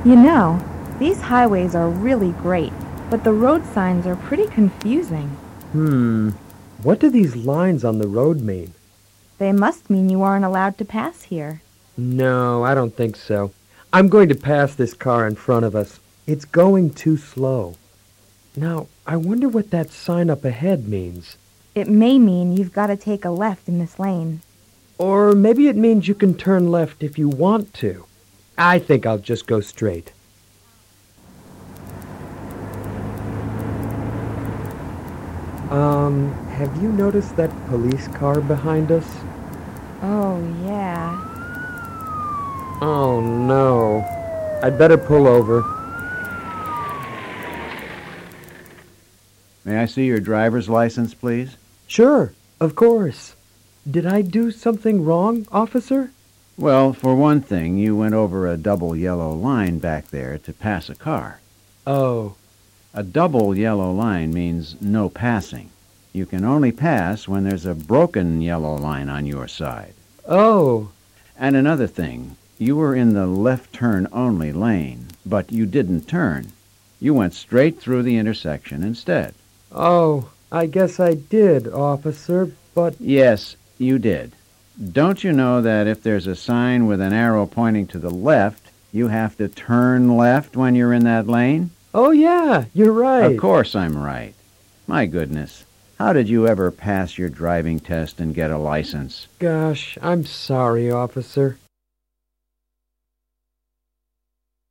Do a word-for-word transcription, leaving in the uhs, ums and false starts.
You know, these highways are really great, but the road signs are pretty confusing. Hmm. What do these lines on the road mean? They must mean you aren't allowed to pass here. No, I don't think so. I'm going to pass this car in front of us. It's going too slow. Now, I wonder what that sign up ahead means. It may mean you've got to take a left in this lane. Or maybe it means you can turn left if you want to. I think I'll just go straight. Um, have you noticed that police car behind us? Oh, yeah. Oh, no. I'd better pull over. May I see your driver's license, please? Sure, of course. Did I do something wrong, officer? Well, for one thing, you went over a double yellow line back there to pass a car. Oh. A double yellow line means no passing. You can only pass when there's a broken yellow line on your side. Oh. And another thing, you were in the left turn only lane, but you didn't turn. You went straight through the intersection instead. Oh, I guess I did, officer, but... Yes, you did. Don't you know that if there's a sign with an arrow pointing to the left, you have to turn left when you're in that lane? Oh, yeah, you're right. Of course I'm right. My goodness, how did you ever pass your driving test and get a license? Gosh, I'm sorry, officer.